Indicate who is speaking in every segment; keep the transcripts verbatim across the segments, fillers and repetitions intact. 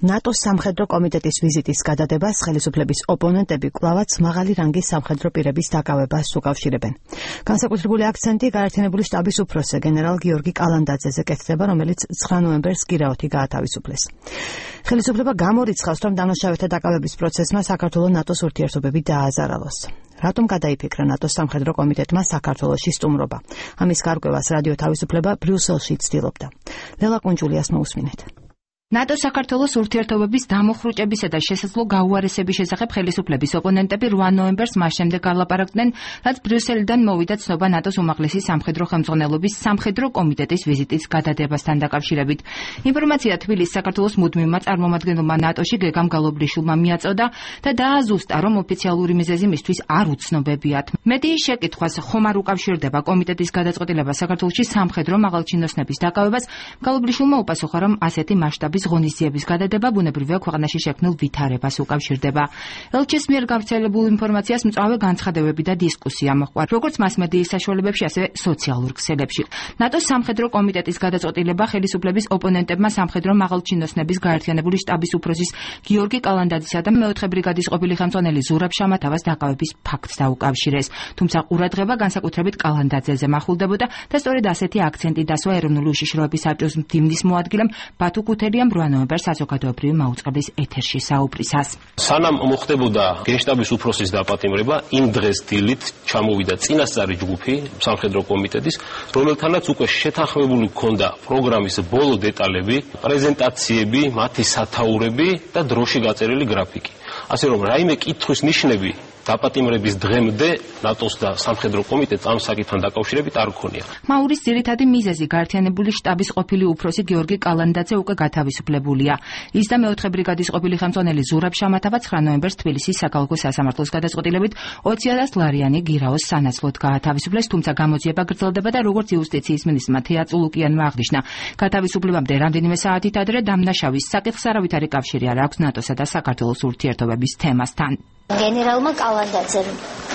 Speaker 1: ნატოს სამხედრო კომიტეტის ვიზიტის გადადებას ხელისუფლების ოპონენტები კვლავაც მაღალი რანგის სამხედრო პირების დაკავებას უკავშირებენ. განსაკუთრებული აქცენტი გაერთიანებული შტაბის უფროსზე გენერალ გიორგი კალანდაძეზე კეთდება, რომელიც ცხრა ნოემბერს გირაოთი გაათავისუფლეს. ხელისუფლება გამორიცხავს, რომ დამნაშავეთა დაკავების პროცესმა საქართველოს ნატოს ურთიერთობები დააზარალოს. რატომ გადაიფიქრა ნატოს სამხედრო კომიტეტმა საქართველოში სტუმრობა? ამის გარკვევას რადიო თავისუფლება ბრიუსელში ცდილობდა. ლელა კუნჯულიას მოусმინეთ.
Speaker 2: ნატოს საქართველოს ურთიერთობების დამოხრუჭებისა და შესაძლო გაუარესების შესახებ ხელისუფლების ოპონენტები რვა ნოემბერს მას შემდეგ გალაპარაკდნენ, რაც ბრიუსელიდან მოვიდა ცნობა ნატოს უმაღლესი სამხედრო ხელმძღვანელობის სამხედრო კომიტეტის ვიზიტის გადადებასთან დაკავშირებით. ინფორმაცია თბილისის საქართველოს მუდმივმა წარმომადგენელმა ნატოში გეგამ გალობლიშვილმა მიაწოდა და დააზუსტა, რომ ოფიციალური მიზეზი მისთვის არ უცნობებიათ. მედიის შეკითხვას ხომ არ უკავშირდება კომიტეტის გადაწყვეტილება საქართველოში სამხედრო მაღალჩინოსნების დაკავებას, გალობლიშვილმა უპასუხა, რომ ასეთი მასშტაბის ღონისძიების გადადება ბუნებრივია ქვეყანაში შექმნილ ვითარებას უკავშირდება. ელჩის მიერ გავრცელებულ ინფორმაციას მწვავე განცხადებები და დისკუსია მოჰყვა, როგორც მასმედიის საშუალებებში, ასევე სოციალურ ქსელებში. ნატოს სამხედრო კომიტეტის გადაწყვეტილება ხელისუფლების ოპონენტებმა სამხედრო მაღალჩინოსნების გაერთიანებული შტაბის უფროსის გიორგი კალანდაძისა და მეოთხე ბრიგადის ყოფილი ხელმძღვანელი ზურაბ შამათავას დაკავების ფაქტს დაუკავშირეს. თუმცა ყურადღება განსაკუთრებით კალანდაძეზე მახულდებოდა და სწორედ ასეთი აქცენტი დასვა ეროვნული უშიშროების საბჭოს მდივნის მოადგილემ ბათუ კუთერიამ რვა ნოემბერს საზოგადოებრივი მაუწყებლის ეთერში საუბრისას.
Speaker 3: სანამ მოხდებოდა გენშტაბის უფროსის დაპატიმრება, იმ დღეს დილით ჩამოვიდა წინასწარი ჯგუფი სამხედრო კომიტეტის, რომელთანაც უკვე შეთანხმებული ჰქონდა პროგრამის ბოლო დეტალები, პრეზენტაციები, მათი სათაურები და დროში გაწერილი გრაფიკი. ასე რომ რაიმე კითხვის ნიშნები დაპატიმრების დღემდე ნატოს და სამხედრო კომიტეტს ამ საკითხთან დაკავშირებით არ ჰქონია.
Speaker 2: მაურის ძირითადი მიზეზი გაერთიანებული შტაბის ყოფილი უფროსი გიორგი კალანდაძე უკვე გათავისუფლებულია. ის და მეოთხე ბრიგადის ყოფილი ხელმძღვანელი ზურაბ შამათავა ცხრა ნოემბერს თბილისის საქალაქო სასამართლოს გადაწყვეტილებით ოცი ათას ლარიანი გირაოს სანაცვლოდ გაათავისუფლეს, თუმცა გამოძიება გრძელდება და როგორც იუსტიციის მინისტრმა თეა წულუკიანმა აღნიშნა, გათავისუფლებამდე რამდენიმე საათით ადრე დამნაშავის საკითხს არავითარი კავშირი არ აქვს ნატოსა და საქართველოს ურთიერთობების თემასთან.
Speaker 4: გენერალმა კალანდაძემ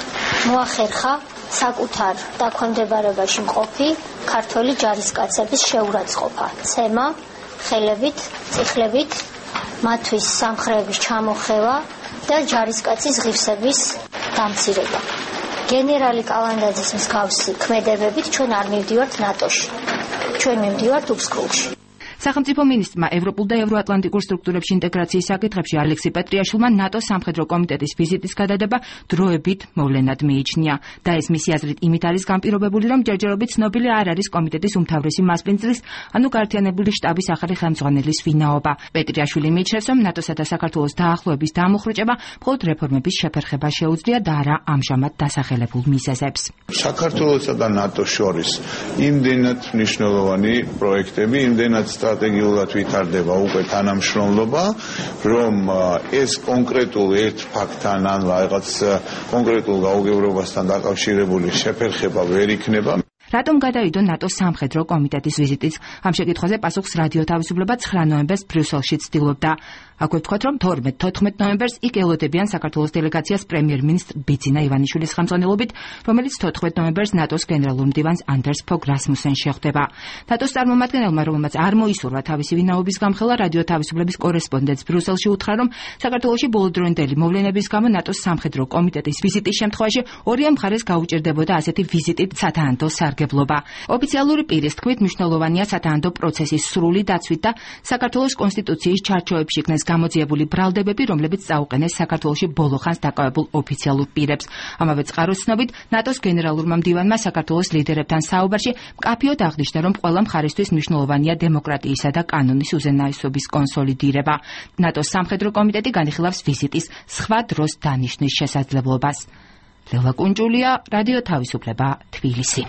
Speaker 4: მოახერხა საკუთარ დაქვემდებარებაში მყოფი ქართველი ჯარისკაცების შეურაცხყოფა, ცემა, ხელებით, წიხლებით, მათთვის სამხრეების ჩამოხევა და ჯარისკაცის ღირსების დამცირება. გენერალი კალანდაძის მსგავსი ქმედებებით ჩვენ არ მივდივართ ნატოში, ჩვენ მივდივართ უბსკულში.
Speaker 2: სახელმწიფო მინისტრმა ევროპულ და ევროატლანტიკურ სტრუქტურებში ინტეგრაციის საკითხებში ალექსი პეტრიაშვილმა ნატოს სამხედრო კომიტეტის ვიზიტის გადადება დროებით მოვლენად მიიჩნია და ეს მისი აზრით იმით არის განპირობებული, რომ ჯერჯერობით ცნობილი არ არის კომიტეტის უმთავრესი მასპინძლის, ანუ გაერთიანებული შტაბის ახალი ხელმძღვანელის ვინაობა. პეტრიაშვილი მიიჩნევს, რომ ნატოსა და საქართველოს დაახლოების დამოხრუჭება მხოლოდ რეფორმების შეფერხება შეუძლია და არა ამჟამად დასახელებულ მიზეზებს.
Speaker 5: საქართველოსა და ნატოს შორის იმდენად მნიშვნელოვანი პროექტები, იმდენად სტრატეგიულად ვითარდება უკვე თანამშრომლობა, რომ ეს კონკრეტულ ერთ ფაქტთან ან რაღაც კონკრეტულ გაუგებრობასთან დაკავშირებული შეფერხება ვერ იქნება.
Speaker 2: რატომ გადავიდო ნატოს სამხედრო კომიტეტის ვიზიტის? ამ შეკითხვაზე პასუხს რადიო თავისუფლება ცხრა ნოემბერს ბრიუსელში ცდილობდა. აქ ვთქვათ, რომ თორმეტ თოთხმეტ ნოემბერს იქ ელოდებიან საქართველოს დელეგაციას პრემიერ-მინისტრ ბიძინა ივანიშვილის ხელმძღვანელობით, რომელიც თოთხმეტ ნოემბერს ნატოს გენერალურ მდივანს ანდერს ფოგ რასმუსენს შეხვდება. ნატოს წარმომადგენელმა, რომელმაც არ მოისურვა თავისი ვინაობის გამხელა, რადიო თავისუფლების კორესპონდენტს ბრიუსელში უთხრა, რომ საქართველოში ბოლოდროინდელი მოვლენების გამო ნატოს სამხედრო კომიტეტის ვიზიტის შემთხვევაში ორია მხარეს გაუჭირდებოდა ასეთი ვიზიტით სათანადო სარგებლობა. ოფიციალური პირის თქმით, მნიშვნელოვანია სათანადო პროცესის სრული დაცვით და საქართველოს კონსტიტუციის ჩარჩოებში იქნეს გამოძიებული ბრალდებები, რომლებიც წაუყენეს საქართველოში ბოლოხანს დაკავებულ ოფიციალურ პირებს. ამავე წყაროს ცნობით, ნატოს გენერალურმა მდივანმა საქართველოს ლიდერებთან საუბარში მკაფიოდ აღნიშნა, რომ ყველა მხარისთვის მნიშვნელოვანია დემოკრატიისა და კანონის უზენაესობის კონსოლიდირება. ნატოს სამხედრო კომიტეტი განიხილავს ვიზიტის სხვა დროს დანიშნვის შესაძლებლობას. ლელა კუნჯულია, რადიო თავისუფლება, თბილისი.